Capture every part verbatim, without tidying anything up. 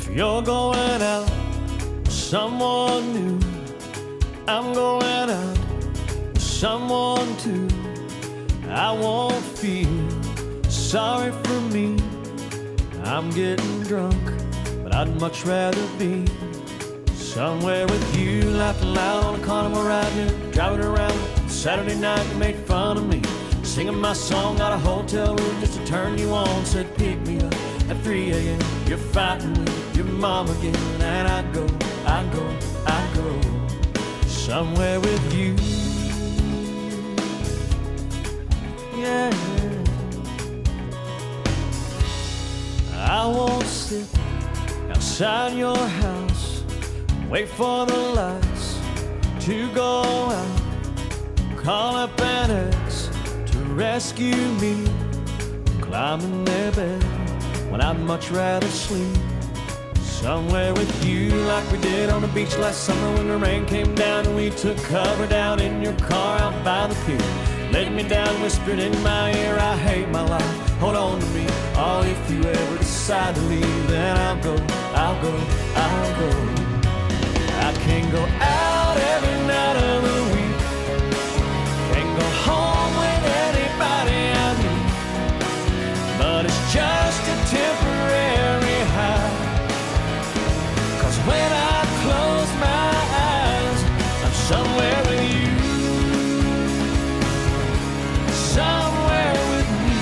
You're going out with someone new. I'm going out with someone too. I won't feel sorry for me. I'm getting drunk, but I'd much rather be somewhere with you, laughing loud on a carnival ride here, driving around. Saturday night you made fun of me, singing my song out of a hotel room just to turn you on. Said pick me up at three a.m. You're fighting with your mom again, and I go, I go, I go somewhere with you. Yeah, I won't sit outside your house, wait for the lights to go out, call up an ex to rescue me, climb in their bed when I'd much rather sleep somewhere with you, like we did on the beach last summer when the rain came down and we took cover down in your car out by the pier. Laid me down, whispered in my ear, I hate my life, hold on to me. Oh, if you ever decide to leave, then I'll go, I'll go, I'll go. I can't go out every night of the week, can't go home with anybody I meet, but it's just a temporary high, 'cause when I close my eyes, I'm somewhere with you. Somewhere with you.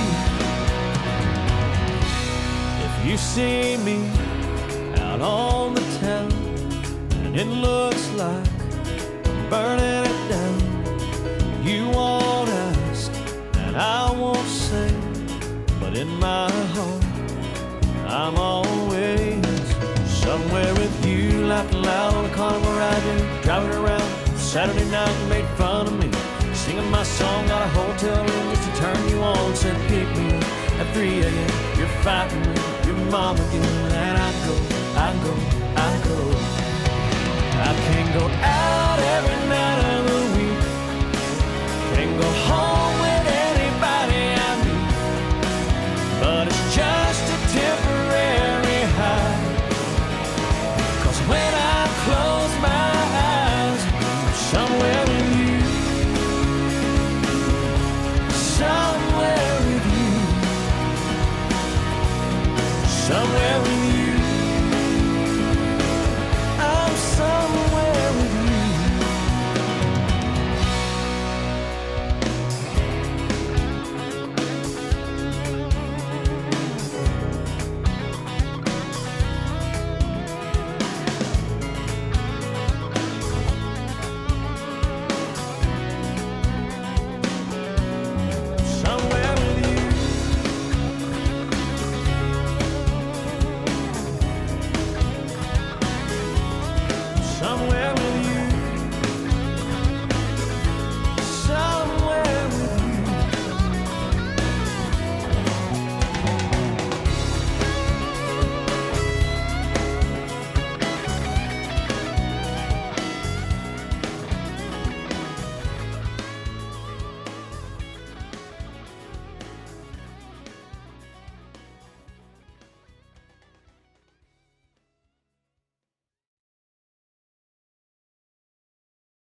If you see me out on the town and it looks like I'm burning it down, you won't ask and I won't say, but in my heart I'm always somewhere with you, laughing loud on a carnival ride, driving around. Saturday night you made fun of me, singing my song out of a hotel room just to turn you on. Said pick me up at three a.m. You're fighting with your mom again, and I go, I go, I go. I can't go out every night of the week, can't go home with anybody I meet, but it's just a temporary high, 'cause when I close my eyes, I'm somewhere with you. Somewhere with you, somewhere with you.